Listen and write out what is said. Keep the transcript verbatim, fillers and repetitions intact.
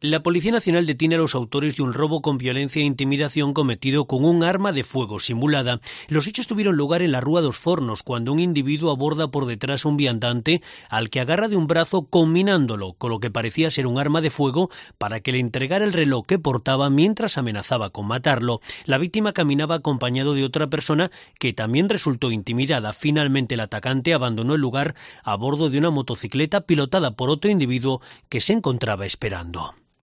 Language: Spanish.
La Policía Nacional detiene a los autores de un robo con violencia e intimidación cometido con un arma de fuego simulada. Los hechos tuvieron lugar en la Rúa dos Fornos, cuando un individuo aborda por detrás a un viandante al que agarra de un brazo combinándolo con lo que parecía ser un arma de fuego para que le entregara el reloj que portaba mientras amenazaba con matarlo. La víctima caminaba acompañado de otra persona que también resultó intimidada. Finalmente el atacante abandonó el lugar a bordo de una motocicleta pilotada por otro individuo que se encontraba esperando.